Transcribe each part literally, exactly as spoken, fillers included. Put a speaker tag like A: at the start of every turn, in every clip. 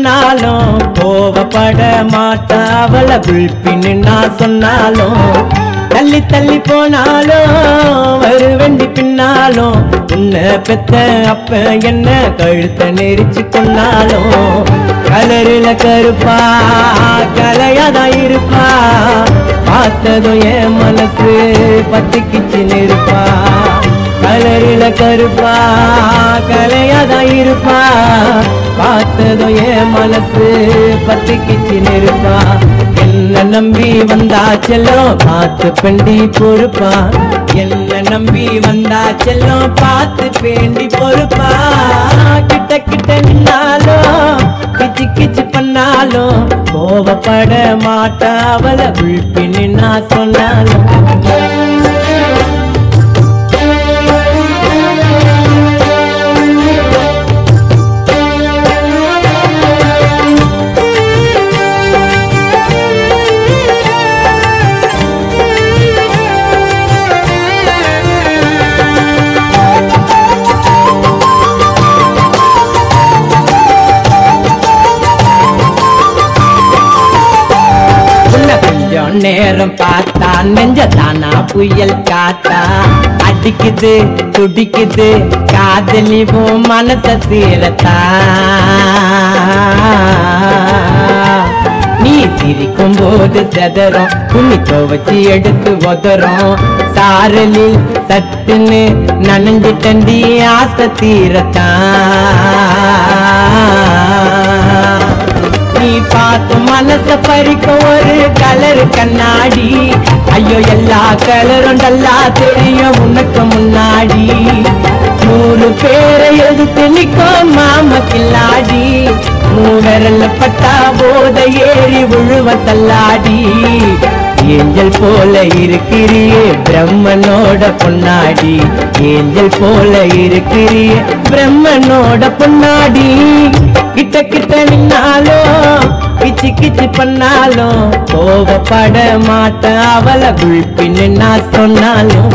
A: பண்ணாலும் கோவப்பட மாட்டா அவளை குல்பின்னு நான் சொன்னாலும் தள்ளி தள்ளி போனாலும் வருவண்டி பின்னாலும் உன்னை பெத்த அப்ப என்ன கழுத்த நெரிச்சு கொண்டாலும் கலருல கருப்பா கலையாதான் இருப்பா பார்த்ததும் என் மனசு பத்திக்கிச்சு நெருப்பா கலருல கருப்பா கலையாதான் இருப்பா பார்த்ததும் என் மனசு பத்திக்கிச்சு நெருப்பா என்ன நம்பி வந்தா செல்லம் பார்த்து பெண்டி பொறுப்பா என்ன நம்பி வந்தா செல்லம் பார்த்து பேண்டி பொறுப்பா கிட்ட கிட்ட நின்னாலும் கிச்சு கிச்சு பண்ணாலும் கோவப்பட மாட்டா அவளை உள்பின்னு நான் சொன்னாலும் நேரம் பார்த்தா நெஞ்சதானா புயல் காத்தா அடிக்குது துடிக்குது காதலிவும் மனச சீரத்தா நீ சிரிக்கும் போது செதறும் துணி துவச்சி எடுத்து உதறும் சாரலில் சட்டுன்னு நனைஞ்சிட்டண்டி ஆசை தீரத்தா நீ பார்த்து மனச பறிக்க ஒரு கலர் கண்ணாடி ஐயோ எல்லா கலரும் நல்லா தெரியும் உனக்கு முன்னாடி நூறு பேரை எதிர்த்து நிற்கும் மாம கில்லாடி மூவரல்ல பட்டா போத ஏறி உழுவ தள்ளாடி ஏஞ்சல் போல இருக்கிறியே பிரம்மனோட பொன்னாடி ஏஞ்சல் போல இருக்கிறியே பிரம்மனோட பொன்னாடி கிட்ட கிட்ட நின்னாலும் கிச்சு கிச்சு பண்ணாலும் கோவப்பட மாட்டா அவளை குல்பின்னு நான் சொன்னாலும்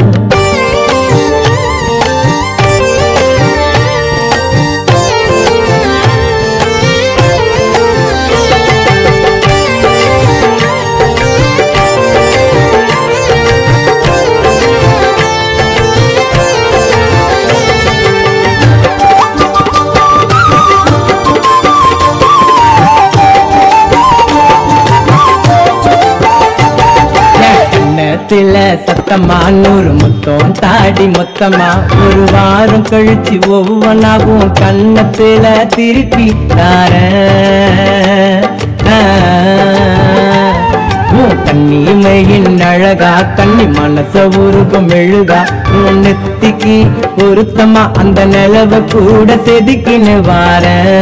A: சத்தமா நூறு மொத்தம் தாடி மொத்தமா ஒரு வாரம் கழிச்சு ஒவ்வொன்னாவும் கண்ணத்துல திருப்பி தார கண்ணிமையின் அழகா கண்ணி மனச உருகும் மெழுகா உன் நெத்திக்கு பொருத்தமா அந்த நிலவ கூட செதுக்கின்னு வார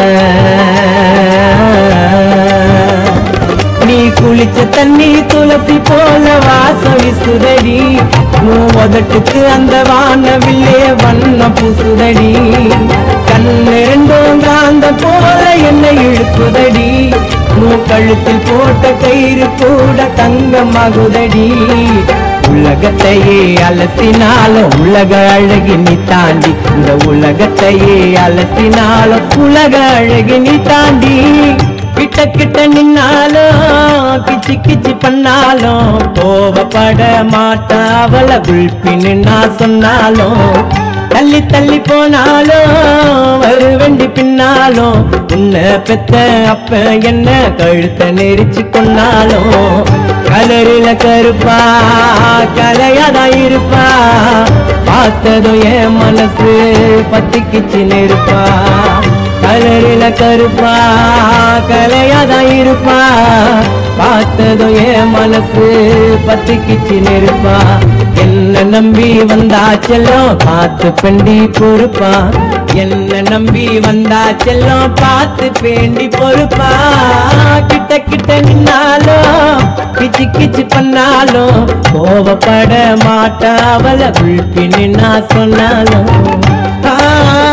A: நீ குளிச்ச தண்ணி துளசி போல வாசம் வீசுதடி உதட்டுக்கு அந்த வானவில்லே வண்ண பூசுதடி கண்ணு ரெண்டும் காந்த போல என்னை இழுக்குதடி கழுத்தில் போட்ட கயிறு கூட தங்கமாகுதடி உலகத்தையே அலசினாலும் உலக அழகி நீ தாண்டி இந்த உலகத்தையே அலசினாலும் உலக அழகி நீ தாண்டி கிட்ட கிட்ட நின்னாலும் கிச்சு கிச்சு பண்ணாலும் கோவப்பட மாட்டா அவளை குல்பின்னு நான் சொன்னாலும் தள்ளி தள்ளி போனாலும் வருவண்டி பின்னாலும் உன்னை பெத்த அப்ப என்ன கழுத்த நெரிச்சு கொண்டாலும் கலருல கருப்பா கலையாதான் இருப்பா பார்த்ததும் என் மனசு பத்திக்கிச்சு நெருப்பா கலருல கருப்பா கலையாதான் இருப்பா பார்த்ததும் என் மனசு பத்திக்கிச்சு நெருப்பா என்ன நம்பி வந்தா செல்லம் பார்த்து பெண்டி பொறுப்பா என்ன நம்பி வந்தா செல்லம் பார்த்து பேண்டி பொறுப்பா கிட்ட கிட்ட நின்னாலும் கிச்சு கிச்சு பண்ணாலும் கோவப்பட மாட்டா அவளை குல்பின்னு நான் சொன்னாலும்